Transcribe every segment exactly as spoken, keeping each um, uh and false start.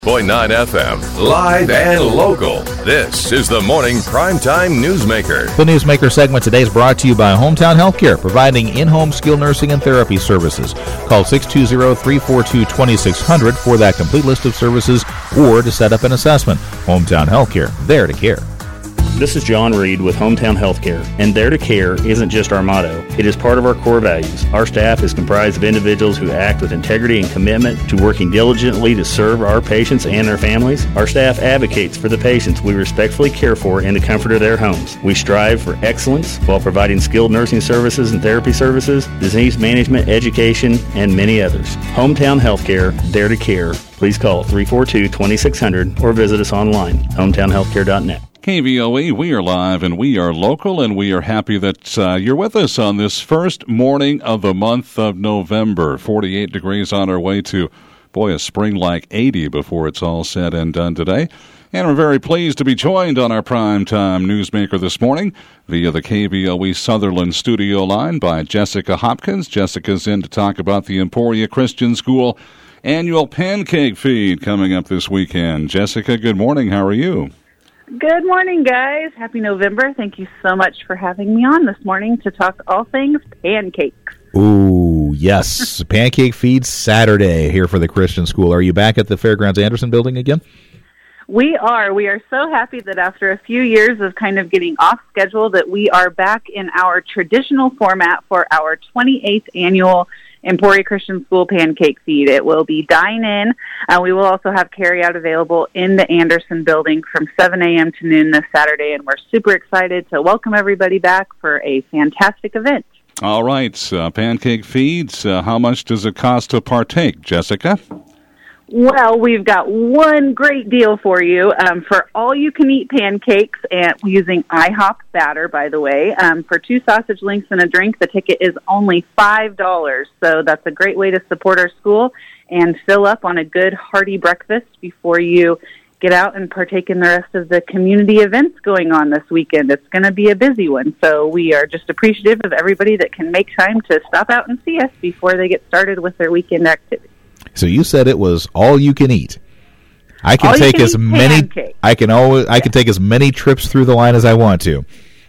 point nine F M, live and local. This is the Morning Primetime Newsmaker. The Newsmaker segment today is brought to you by Hometown Healthcare, providing in-home skilled nursing and therapy services. Call six two zero, three four two, two six zero zero for that complete list of services or to set up an assessment. Hometown Healthcare, there to care. This is John Reed with Hometown Healthcare, and there to care isn't just our motto. It is part of our core values. Our staff is comprised of individuals who act with integrity and commitment to working diligently to serve our patients and their families. Our staff advocates for the patients we respectfully care for in the comfort of their homes. We strive for excellence while providing skilled nursing services and therapy services, disease management, education, and many others. Hometown Healthcare, there to care. Please call three four two, two six zero zero or visit us online, hometown healthcare dot net. K V O E, we are live and we are local, and we are happy that uh, you're with us on this first morning of the month of November. forty-eight degrees on our way to, boy, a spring like eighty before it's all said and done today. And we're very pleased to be joined on our Primetime Newsmaker this morning via the K V O E Sutherland studio line by Jessica Hopkins. Jessica's in to talk about the Emporia Christian School annual pancake feed coming up this weekend. Jessica, good morning. How are you? Good morning, guys. Happy November. Thank you so much for having me on this morning to talk all things pancakes. Ooh, yes. Pancake Feed Saturday here for the Christian School. Are you back at the Fairgrounds Anderson building again? We are. We are so happy that after a few years of kind of getting off schedule that we are back in our traditional format for our twenty-eighth annual Emporia Christian School Pancake Feed. It will be dine-in. Uh, we will also have carry-out available in the Anderson building from seven a.m. to noon this Saturday, and we're super excited to welcome everybody back for a fantastic event. All right, uh, pancake feeds. Uh, how much does it cost to partake, Jessica? Well, we've got one great deal for you um, for all-you-can-eat pancakes, and using IHOP batter, by the way. Um, for two sausage links and a drink, the ticket is only five dollars. So that's a great way to support our school and fill up on a good, hearty breakfast before you get out and partake in the rest of the community events going on this weekend. It's going to be a busy one, so we are just appreciative of everybody that can make time to stop out and see us before they get started with their weekend activities. So you said it was all you can eat. I can all take can as many. Pancakes. I can always. I can take as many trips through the line as I want to.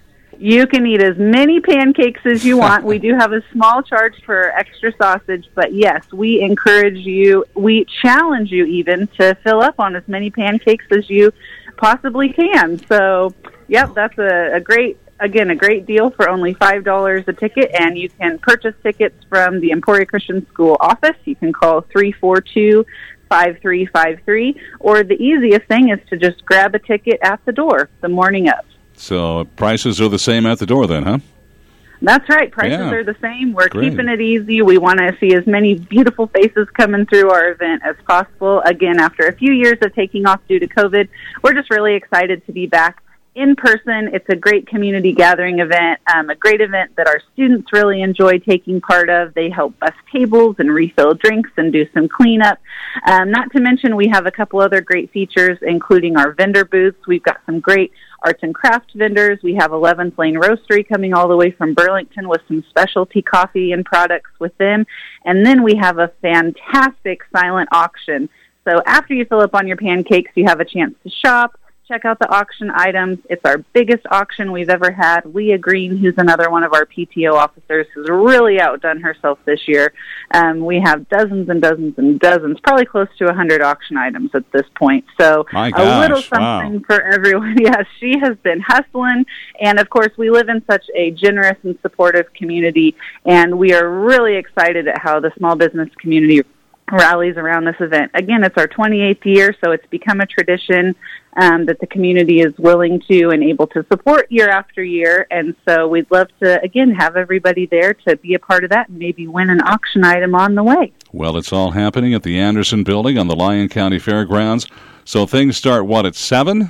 You can eat as many pancakes as you want. We do have a small charge for extra sausage, but yes, we encourage you. We challenge you even to fill up on as many pancakes as you possibly can. So, yep, that's a, a great. Again, a great deal for only five dollars a ticket, and you can purchase tickets from the Emporia Christian School office. You can call three four two, five three five three, or the easiest thing is to just grab a ticket at the door the morning of. So prices are the same at the door then, huh? That's right. Prices yeah. are the same. We're Great. keeping it easy. We want to see as many beautiful faces coming through our event as possible. Again, after a few years of taking off due to COVID, we're just really excited to be back in person. It's a great community gathering event, um, a great event that our students really enjoy taking part of. They help bus tables and refill drinks and do some cleanup. Um, not to mention, we have a couple other great features, including our vendor booths. We've got some great arts and crafts vendors. We have eleventh Lane Roastery coming all the way from Burlington with some specialty coffee and products with them. And then we have a fantastic silent auction. So after you fill up on your pancakes, you have a chance to shop, check out the auction items. It's our biggest auction we've ever had. Leah Green, who's another one of our P T O officers, has really outdone herself this year. Um, we have dozens and dozens and dozens, probably close to one hundred auction items at this point. So My a gosh, little something wow. for everyone. Yes, she has been hustling. And, of course, we live in such a generous and supportive community, and we are really excited at how the small business community rallies around this event. Again, it's our twenty-eighth year, so it's become a tradition um, that the community is willing to and able to support year after year. And so we'd love to, again, have everybody there to be a part of that and maybe win an auction item on the way. Well, it's all happening at the Anderson Building on the Lyon County Fairgrounds. So things start, what, at seven?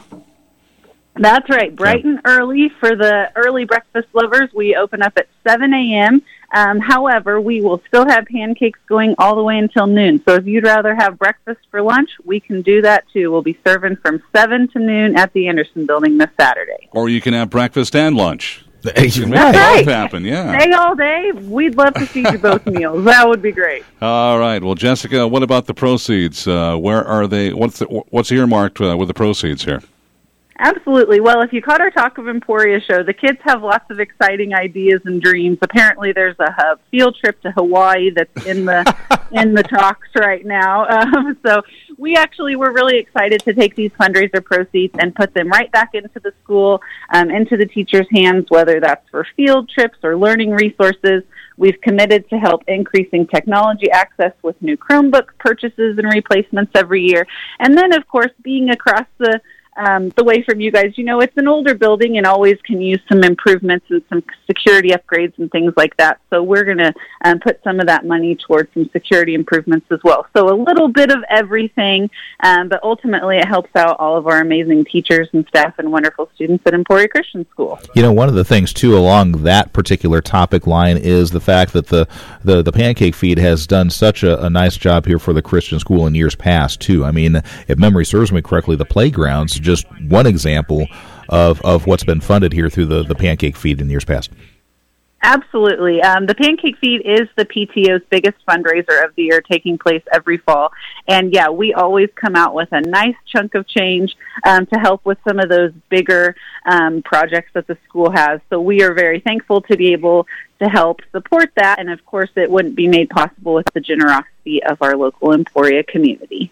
That's right, bright and early for the early breakfast lovers. We open up at seven a.m. Um, however, we will still have pancakes going all the way until noon. So if you'd rather have breakfast for lunch, we can do that too. We'll be serving from seven to noon at the Anderson Building this Saturday. Or you can have breakfast and lunch. Make both right. happen, yeah. Stay all day. We'd love to feed you both meals. That would be great. All right. Well, Jessica, what about the proceeds? Uh, where are they? What's the, what's earmarked uh, with the proceeds here? Absolutely. Well, if you caught our Talk of Emporia show, the kids have lots of exciting ideas and dreams. Apparently, there's a, a field trip to Hawaii that's in the in the talks right now. Um, so we actually were really excited to take these fundraiser proceeds and put them right back into the school, um, into the teachers' hands, whether that's for field trips or learning resources. We've committed to help increasing technology access with new Chromebook purchases and replacements every year. And then, of course, being across the Um, the way from you guys, you know, it's an older building and always can use some improvements and some security upgrades and things like that. So we're going to um, put some of that money towards some security improvements as well. So a little bit of everything, um, but ultimately it helps out all of our amazing teachers and staff and wonderful students at Emporia Christian School. You know, one of the things, too, along that particular topic line is the fact that the, the, the Pancake Feed has done such a, a nice job here for the Christian school in years past, too. I mean, if memory serves me correctly, the playgrounds, just one example of, of what's been funded here through the, the Pancake Feed in years past. Absolutely. Um, the Pancake Feed is the P T O's biggest fundraiser of the year, taking place every fall. And, yeah, we always come out with a nice chunk of change um, to help with some of those bigger um, projects that the school has. So we are very thankful to be able to help support that. And, of course, it wouldn't be made possible with the generosity of our local Emporia community.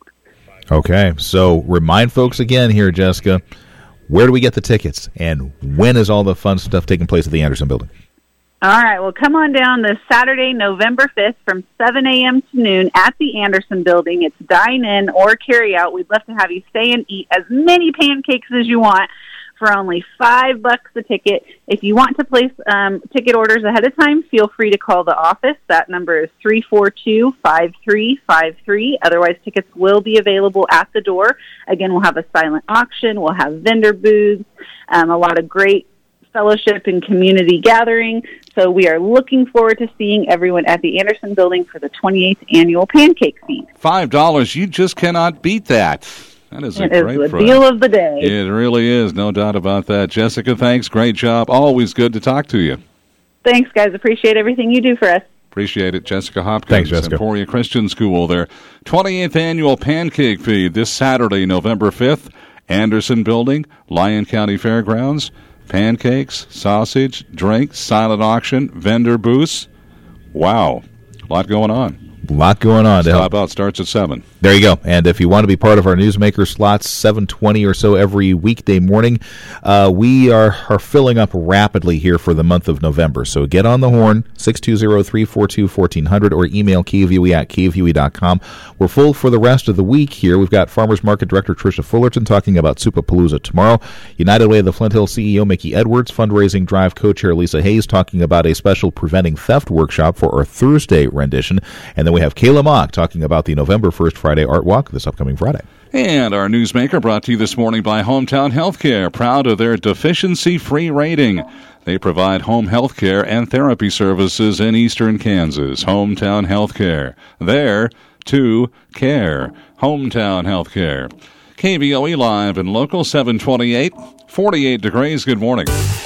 Okay, so remind folks again here, Jessica, where do we get the tickets, and when is all the fun stuff taking place at the Anderson Building? All right, well, come on down this Saturday, November fifth from seven a.m. to noon at the Anderson Building. It's dine-in or carry-out. We'd love to have you stay and eat as many pancakes as you want for only five bucks a ticket. If you want to place um, ticket orders ahead of time, feel free to call the office. That number is three four two, five three five three. Otherwise, tickets will be available at the door. Again, we'll have a silent auction. We'll have vendor booths, um, a lot of great fellowship and community gathering. So we are looking forward to seeing everyone at the Anderson Building for the twenty-eighth Annual Pancake Feed. Five dollars. You just cannot beat that. That is a it great is the price. deal of the day. It really is, no doubt about that. Jessica, thanks. Great job. Always good to talk to you. Thanks, guys. Appreciate everything you do for us. Appreciate it. Jessica Hopkins, Thanks, Jessica. Emporia Christian School, their twenty-eighth Annual Pancake Feed this Saturday, November fifth, Anderson Building, Lyon County Fairgrounds. Pancakes, sausage, drinks, silent auction, vendor booths. Wow. A lot going on. A lot going on. To How help. about starts at seven? There you go. And if you want to be part of our Newsmaker slots, seven twenty or so every weekday morning, uh, we are, are filling up rapidly here for the month of November. So get on the horn, six two zero, three four two, one four zero zero, or email k v u e at k v u e dot com. We're full for the rest of the week here. We've got Farmers Market Director Tricia Fullerton talking about Supapalooza tomorrow. United Way of the Flint Hill C E O Mickey Edwards, Fundraising Drive co-chair Lisa Hayes talking about a special Preventing Theft workshop for our Thursday rendition. And then we have Kayla Mock talking about the November first Friday Art Walk this upcoming Friday. And our Newsmaker brought to you this morning by Hometown Healthcare, proud of their deficiency-free rating. They provide home health care and therapy services in eastern Kansas. Hometown Healthcare. There to care. Hometown Healthcare. K V O E Live and Local seven twenty-eight, forty-eight degrees. Good morning.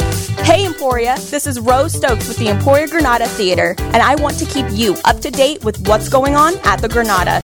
Hey Emporia, this is Rose Stokes with the Emporia Granada Theater, and I want to keep you up to date with what's going on at the Granada.